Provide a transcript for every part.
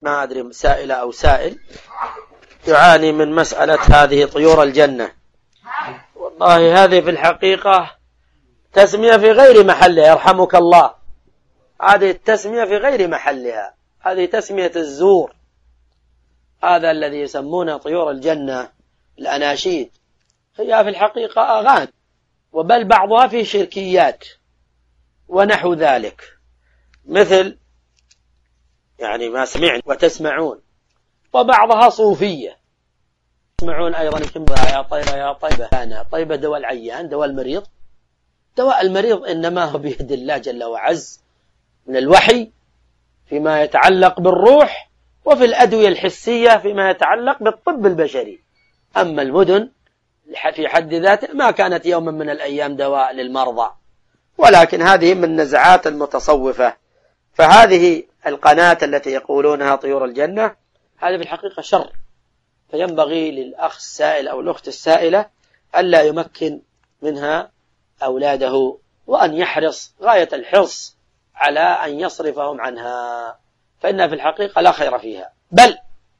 ما أدري سائلة أو سائل يعاني من مسألة هذه طيور الجنة. والله هذه في الحقيقة تسمية في غير محلها، يرحمك الله. هذه التسمية في غير محلها، هذه تسمية الزور. هذا الذي يسمونه طيور الجنة الأناشيد هي في الحقيقة أغاني، وبل بعضها في شركيات ونحو ذلك، مثل يعني ما سمعنا وتسمعون، وبعضها صوفية. تسمعون أيضا يا طيبة يا طيبة، أنا طيبة دواء العيان دواء المريض. دواء المريض إنما هو بيد الله جل وعز من الوحي فيما يتعلق بالروح، وفي الأدوية الحسية فيما يتعلق بالطب البشري. أما المدن في حد ذاته ما كانت يوما من الأيام دواء للمرضى، ولكن هذه من نزعات المتصوفة. فهذه القناة التي يقولونها طيور الجنة هذه في الحقيقة شر، فينبغي للأخ السائل أو الأخت السائلة ألا يمكن منها أولاده، وأن يحرص غاية الحرص على أن يصرفهم عنها، فإنها في الحقيقة لا خير فيها. بل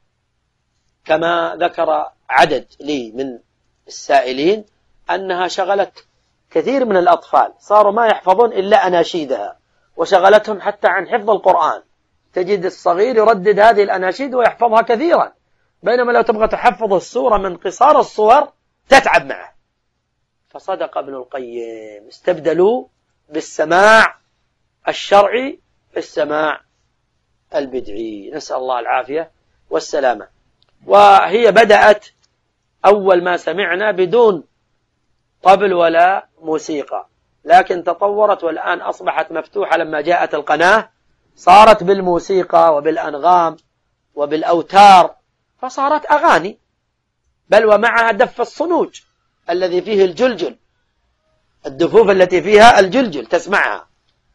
كما ذكر عدد لي من السائلين أنها شغلت كثير من الأطفال، صاروا ما يحفظون إلا أناشيدها، وشغلتهم حتى عن حفظ القرآن. تجد الصغير يردد هذه الأناشيد ويحفظها كثيرا، بينما لو تبغى تحفظ السورة من قصار الصور تتعب معه. فصدق ابن القيم، استبدلوا بالسماع الشرعي السماع البدعي، نسأل الله العافية والسلامة. وهي بدأت أول ما سمعنا بدون طبل ولا موسيقى، لكن تطورت والآن أصبحت مفتوحة. لما جاءت القناة صارت بالموسيقى وبالأنغام وبالأوتار، فصارت أغاني، بل ومعها دف الصنوج الذي فيه الجلجل، الدفوف التي فيها الجلجل تسمعها.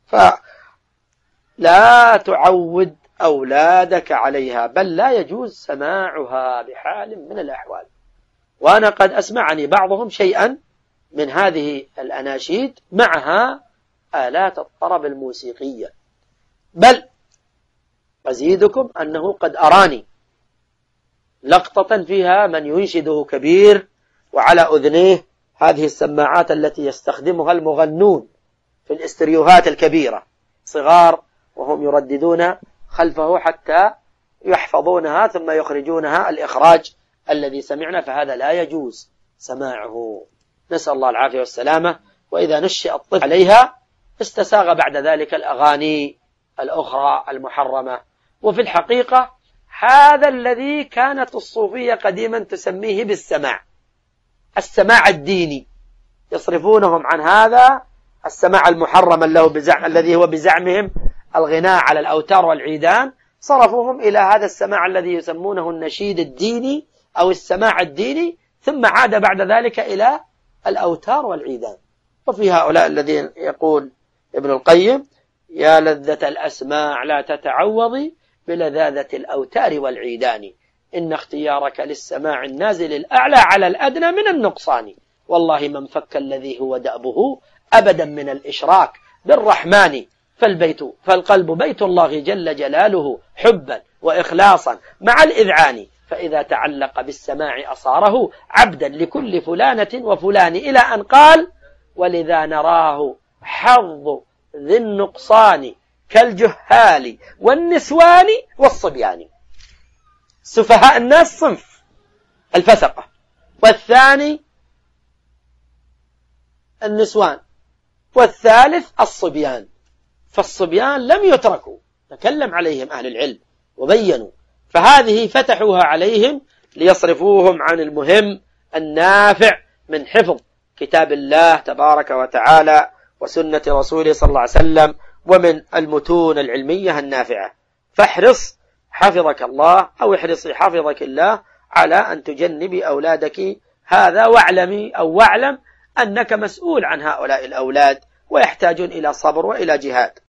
فلا تعود أولادك عليها، بل لا يجوز سماعها بحال من الأحوال. وأنا قد أسمعني بعضهم شيئا من هذه الأناشيد معها آلات الطرب الموسيقية، بل أزيدكم أنه قد أراني لقطة فيها من ينشده كبير وعلى أذنيه هذه السماعات التي يستخدمها المغنون في الاستريوهات الكبيرة، صغار وهم يرددون خلفه حتى يحفظونها ثم يخرجونها الإخراج الذي سمعنا، فهذا لا يجوز سماعه، نسأل الله العافية والسلامة. وإذا نشأ الطفل عليها استساغ بعد ذلك الأغاني الأخرى المحرمة. وفي الحقيقة هذا الذي كانت الصوفية قديما تسميه بالسماع، السماع الديني، يصرفونهم عن هذا السماع المحرم الذي هو بزعمهم الغناء على الأوتار والعيدان، صرفوهم إلى هذا السماع الذي يسمونه النشيد الديني أو السماع الديني، ثم عاد بعد ذلك إلى الأوتار والعيدان. وفي هؤلاء الذين يقول ابن القيم: يا لذة الأسماع لا تتعوضي بلذاذة الأوتار والعيدان، إن اختيارك للسماع النازل الأعلى على الأدنى من النقصان، والله من فك الذي هو دأبه أبدا من الإشراك بالرحمن، فالقلب بيت الله جل جلاله حبا وإخلاصا مع الإذعان، فإذا تعلق بالسماع أصاره عبدا لكل فلانة وفلان، إلى أن قال: ولذا نراه حظ ذي النقصان كالجهال والنسوان والصبيان. سفهاء الناس صنف الفسقة، والثاني النسوان، والثالث الصبيان. فالصبيان لم يتركوا، تكلم عليهم أهل العلم وبينوا، فهذه فتحوها عليهم ليصرفوهم عن المهم النافع من حفظ كتاب الله تبارك وتعالى وسنة رسوله صلى الله عليه وسلم، ومن المتون العلمية النافعة. فاحرص حفظك الله، أو احرصي حفظك الله، على أن تجنبي أولادك هذا، واعلم أنك مسؤول عن هؤلاء الأولاد، ويحتاجون إلى صبر وإلى جهاد.